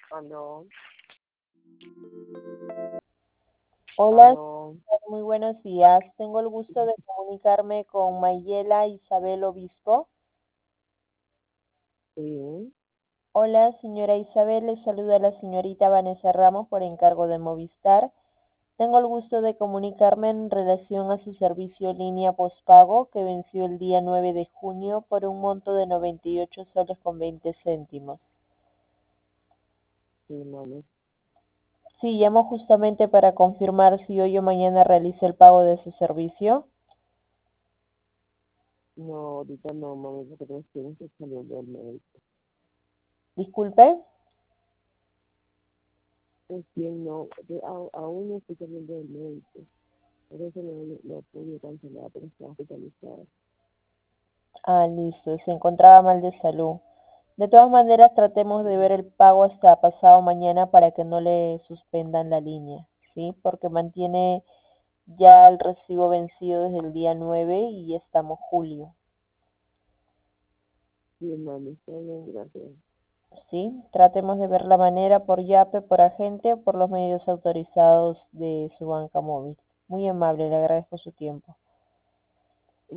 Aló, Hola, aló, muy buenos días. Tengo el gusto de comunicarme con Mayela Isabel Obispo. sí, Hola, señora Isabel, le saluda la señorita Vanessa Ramos por encargo de Movistar. Tengo el gusto de comunicarme en relación a su servicio en línea postpago que venció el día 9 de junio por un monto de 98 soles con 20 céntimos. sí, mami. Sí, llamo justamente para confirmar si hoy o mañana realiza el pago de su servicio. No, ahorita no, mami, porque recién estoy saliendo del médico. Disculpe. Recién no, aún no estoy saliendo del médico. Por eso no pude cancelar, pero estaba hospitalizada. Ah, listo, se encontraba mal de salud. De todas maneras, tratemos de ver el pago hasta pasado mañana para que no le suspendan la línea, ¿sí? Porque mantiene ya el recibo vencido desde el día 9 y ya estamos julio, Sí, mami, está bien, gracias. ¿sí? Tratemos de ver la manera por YAPE, por agente o por los medios autorizados de su banca móvil. Muy amable, le agradezco su tiempo.